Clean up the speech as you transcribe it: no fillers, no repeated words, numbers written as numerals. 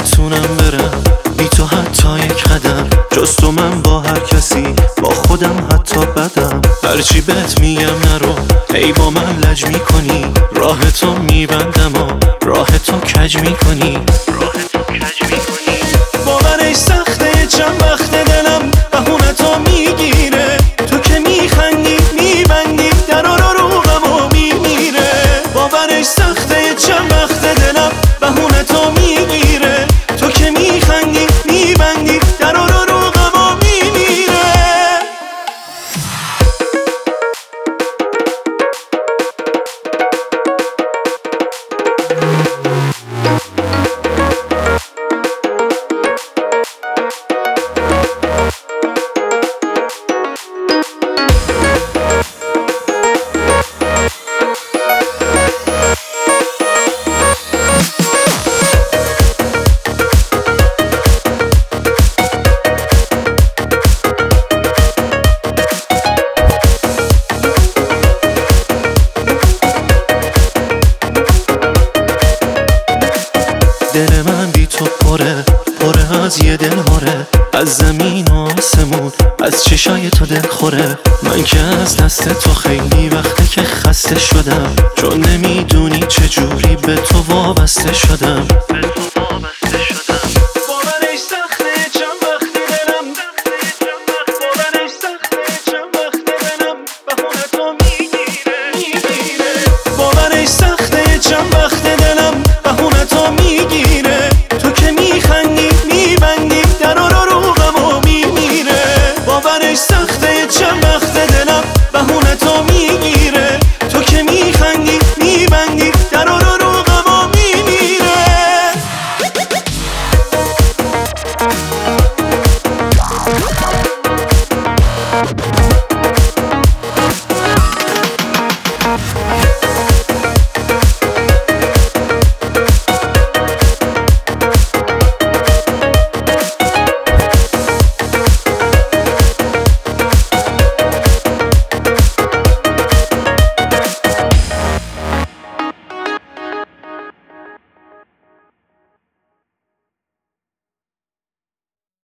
نمیتونم برم بی تو حتی یک قدم، جز تو من با هر کسی با خودم حتی بدم. هرچی بهت میگم نرو هی با من لج میکنی، راه تو میبندم و راه تو کج میکنی. باورش سخته چند وقت دلم بهونه تو میگیره، تو که میخندی میبندی درا رو غم و میمیره. باورش سخته چند وقت دلم بهونه تو میگیره، تو که میخندی میبندی درا رو غم و میمیره. دل من بی تو پره از یه دل هاره، از زمین و آسمون از چشای تو دل خوره. من که از دست تو خیلی وقته که خسته شدم، چون نمیدونی چجوری به تو وابسته شدم.